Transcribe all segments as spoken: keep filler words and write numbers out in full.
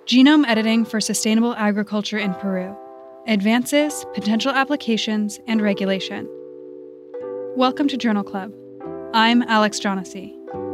Genome Editing for Sustainable Agriculture in Peru. Advances, Potential Applications, and Regulation. Welcome to Journal Club. I'm Alex Jonassy.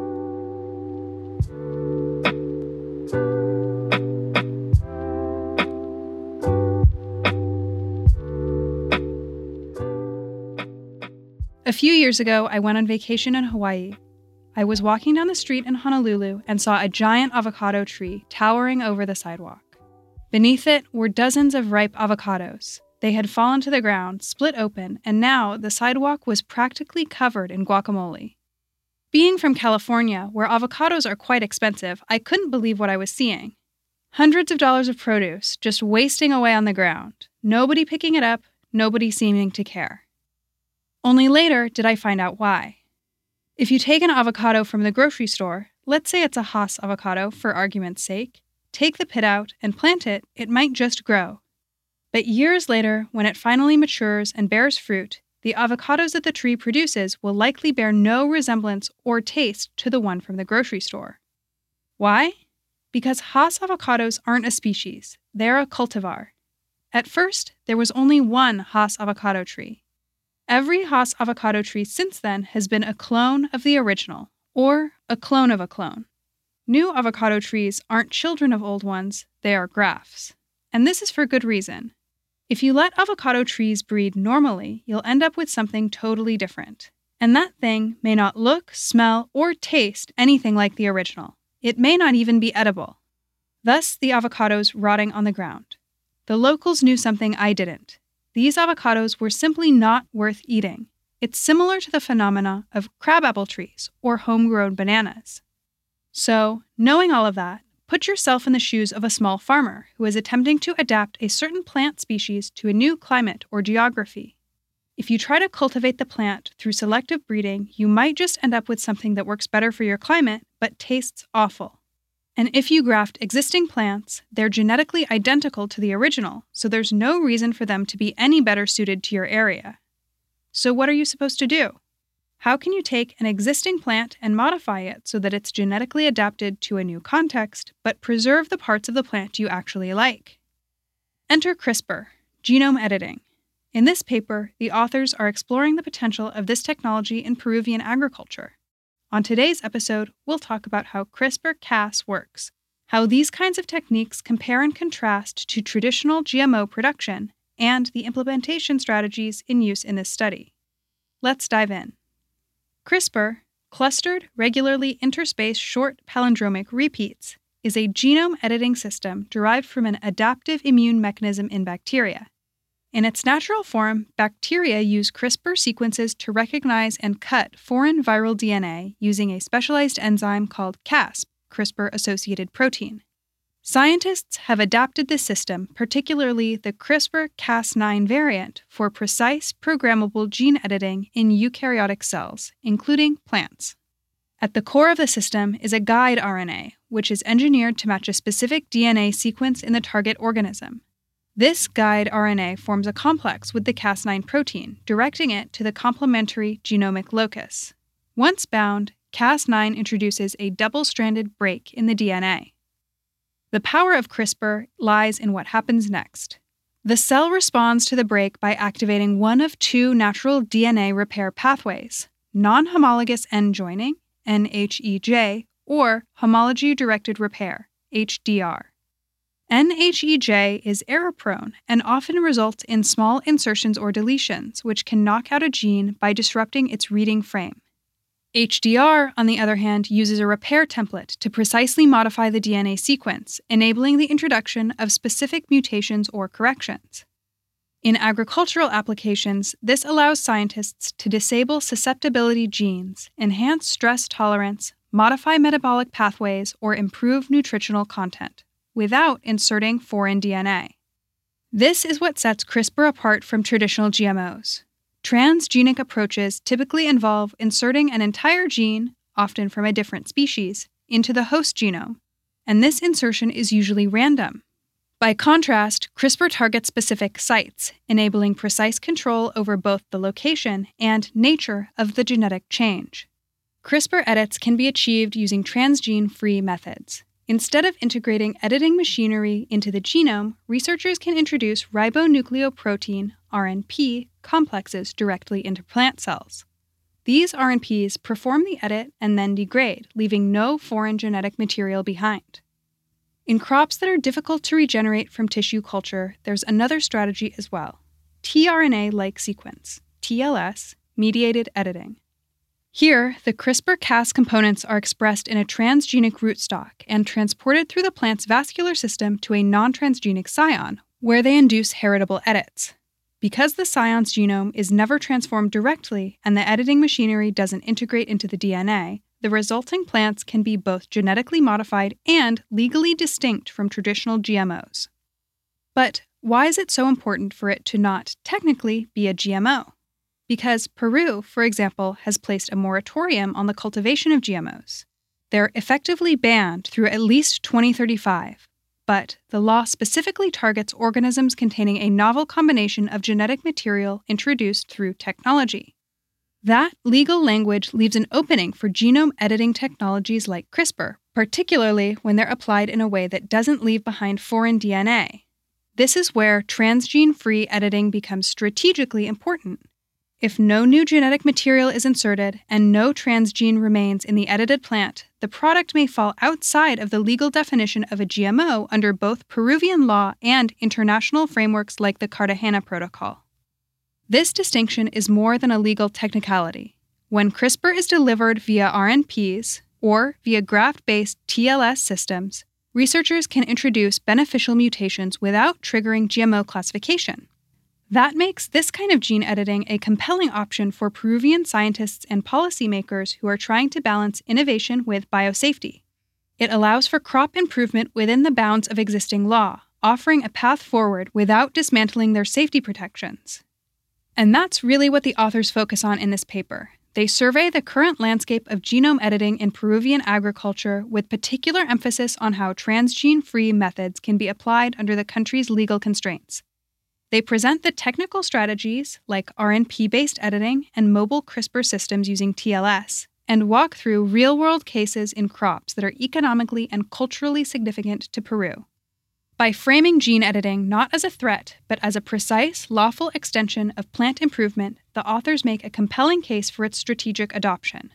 A few years ago, I went on vacation in Hawaii. I was walking down the street in Honolulu and saw a giant avocado tree towering over the sidewalk. Beneath it were dozens of ripe avocados. They had fallen to the ground, split open, and now the sidewalk was practically covered in guacamole. Being from California, where avocados are quite expensive, I couldn't believe what I was seeing. Hundreds of dollars of produce just wasting away on the ground. Nobody picking it up, nobody seeming to care. Only later did I find out why. If you take an avocado from the grocery store, let's say it's a Hass avocado for argument's sake, take the pit out and plant it, it might just grow. But years later, when it finally matures and bears fruit, the avocados that the tree produces will likely bear no resemblance or taste to the one from the grocery store. Why? Because Hass avocados aren't a species, they're a cultivar. At first, there was only one Hass avocado tree. Every Hass avocado tree since then has been a clone of the original, or a clone of a clone. New avocado trees aren't children of old ones, they are grafts. And this is for good reason. If you let avocado trees breed normally, you'll end up with something totally different. And that thing may not look, smell, or taste anything like the original. It may not even be edible. Thus, the avocados rotting on the ground. The locals knew something I didn't. These avocados were simply not worth eating. It's similar to the phenomena of crabapple trees or homegrown bananas. So, knowing all of that, put yourself in the shoes of a small farmer who is attempting to adapt a certain plant species to a new climate or geography. If you try to cultivate the plant through selective breeding, you might just end up with something that works better for your climate but tastes awful. And if you graft existing plants, they're genetically identical to the original, so there's no reason for them to be any better suited to your area. So what are you supposed to do? How can you take an existing plant and modify it so that it's genetically adapted to a new context, but preserve the parts of the plant you actually like? Enter CRISPR, genome editing. In this paper, the authors are exploring the potential of this technology in Peruvian agriculture. On today's episode, we'll talk about how CRISPR Cas works, how these kinds of techniques compare and contrast to traditional G M O production, and the implementation strategies in use in this study. Let's dive in. CRISPR, Clustered Regularly Interspaced Short Palindromic Repeats, is a genome editing system derived from an adaptive immune mechanism in bacteria. In its natural form, bacteria use CRISPR sequences to recognize and cut foreign viral D N A using a specialized enzyme called Cas, CRISPR-associated protein. Scientists have adapted this system, particularly the CRISPR Cas nine variant, for precise, programmable gene editing in eukaryotic cells, including plants. At the core of the system is a guide R N A, which is engineered to match a specific D N A sequence in the target organism. This guide R N A forms a complex with the Cas nine protein, directing it to the complementary genomic locus. Once bound, Cas nine introduces a double-stranded break in the D N A. The power of CRISPR lies in what happens next. The cell responds to the break by activating one of two natural D N A repair pathways, non-homologous end joining, N H E J, or homology-directed repair, H D R. N H E J is error-prone and often results in small insertions or deletions, which can knock out a gene by disrupting its reading frame. H D R, on the other hand, uses a repair template to precisely modify the D N A sequence, enabling the introduction of specific mutations or corrections. In agricultural applications, this allows scientists to disable susceptibility genes, enhance stress tolerance, modify metabolic pathways, or improve nutritional content, without inserting foreign D N A. This is what sets CRISPR apart from traditional G M Os. Transgenic approaches typically involve inserting an entire gene, often from a different species, into the host genome, and this insertion is usually random. By contrast, CRISPR targets specific sites, enabling precise control over both the location and nature of the genetic change. CRISPR edits can be achieved using transgene-free methods. Instead of integrating editing machinery into the genome, researchers can introduce ribonucleoprotein, R N P, complexes directly into plant cells. These R N Ps perform the edit and then degrade, leaving no foreign genetic material behind. In crops that are difficult to regenerate from tissue culture, there's another strategy as well: tRNA-like sequence, T L S, mediated editing. Here, the CRISPR Cas components are expressed in a transgenic rootstock and transported through the plant's vascular system to a non-transgenic scion, where they induce heritable edits. Because the scion's genome is never transformed directly and the editing machinery doesn't integrate into the D N A, the resulting plants can be both genetically modified and legally distinct from traditional G M Os. But why is it so important for it to not technically be a G M O? Because Peru, for example, has placed a moratorium on the cultivation of G M Os. They're effectively banned through at least twenty thirty-five, but the law specifically targets organisms containing a novel combination of genetic material introduced through technology. That legal language leaves an opening for genome editing technologies like CRISPR, particularly when they're applied in a way that doesn't leave behind foreign D N A. This is where transgene-free editing becomes strategically important. If no new genetic material is inserted and no transgene remains in the edited plant, the product may fall outside of the legal definition of a G M O under both Peruvian law and international frameworks like the Cartagena Protocol. This distinction is more than a legal technicality. When CRISPR is delivered via R N Ps or via graft-based T L S systems, researchers can introduce beneficial mutations without triggering G M O classification. That makes this kind of gene editing a compelling option for Peruvian scientists and policymakers who are trying to balance innovation with biosafety. It allows for crop improvement within the bounds of existing law, offering a path forward without dismantling their safety protections. And that's really what the authors focus on in this paper. They survey the current landscape of genome editing in Peruvian agriculture with particular emphasis on how transgene-free methods can be applied under the country's legal constraints. They present the technical strategies, like R N P-based editing and mobile CRISPR systems using T L S, and walk through real-world cases in crops that are economically and culturally significant to Peru. By framing gene editing not as a threat, but as a precise, lawful extension of plant improvement, the authors make a compelling case for its strategic adoption.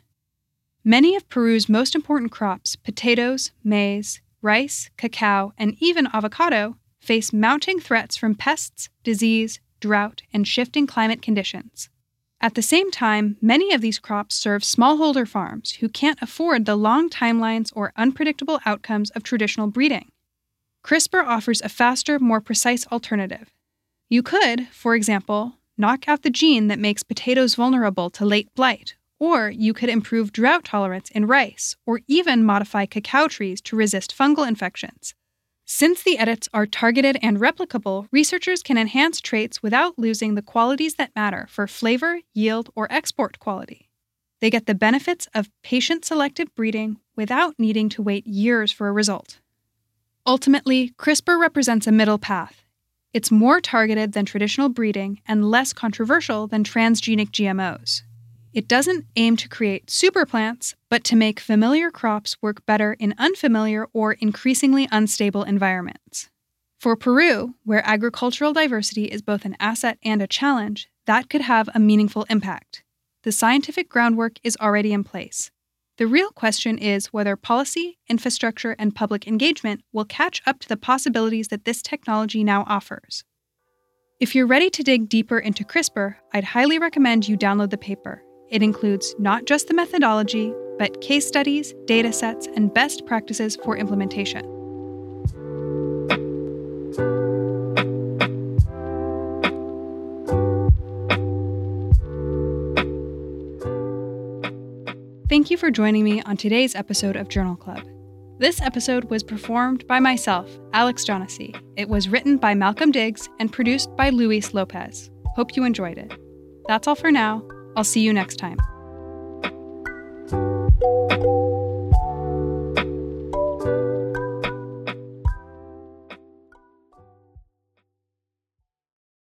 Many of Peru's most important crops, potatoes, maize, rice, cacao, and even avocado, face mounting threats from pests, disease, drought, and shifting climate conditions. At the same time, many of these crops serve smallholder farms who can't afford the long timelines or unpredictable outcomes of traditional breeding. CRISPR offers a faster, more precise alternative. You could, for example, knock out the gene that makes potatoes vulnerable to late blight, or you could improve drought tolerance in rice, or even modify cacao trees to resist fungal infections. Since the edits are targeted and replicable, researchers can enhance traits without losing the qualities that matter for flavor, yield, or export quality. They get the benefits of patient-selective breeding without needing to wait years for a result. Ultimately, CRISPR represents a middle path. It's more targeted than traditional breeding and less controversial than transgenic G M Os. It doesn't aim to create superplants, but to make familiar crops work better in unfamiliar or increasingly unstable environments. For Peru, where agricultural diversity is both an asset and a challenge, that could have a meaningful impact. The scientific groundwork is already in place. The real question is whether policy, infrastructure, and public engagement will catch up to the possibilities that this technology now offers. If you're ready to dig deeper into CRISPR, I'd highly recommend you download the paper. It includes not just the methodology, but case studies, data sets, and best practices for implementation. Thank you for joining me on today's episode of Journal Club. This episode was performed by myself, Alex Jonassy. It was written by Malcolm Diggs and produced by Luis Lopez. Hope you enjoyed it. That's all for now. I'll see you next time.